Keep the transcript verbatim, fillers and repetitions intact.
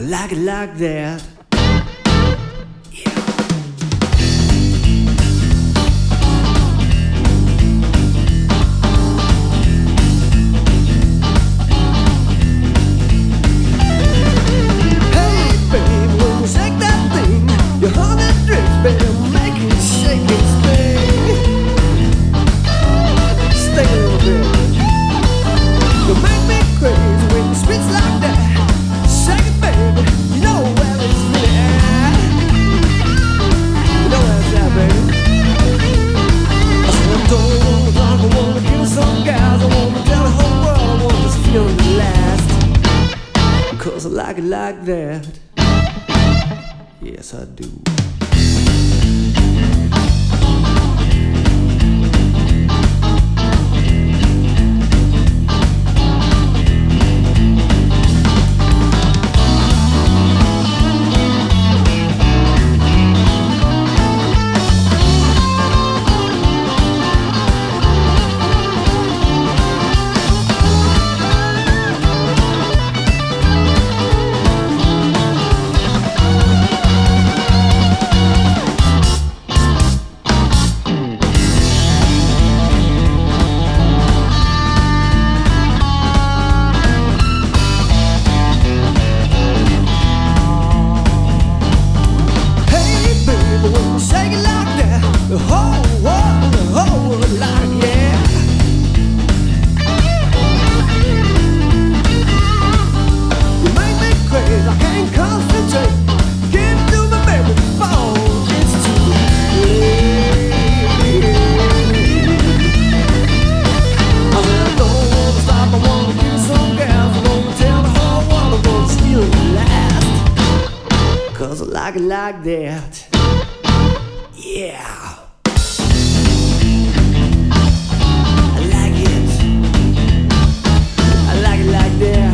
like it like that. Cause I like it like that. Yes, I do. The whole world, the whole world like, yeah. You make me crazy, I can't concentrate. Get to my baby phone, it's too late. I said I don't wanna stop, I wanna give you some gas. I wanna tell the whole world I'm gonna steal it last. Cause I like it like that. Yeah. I like it like that.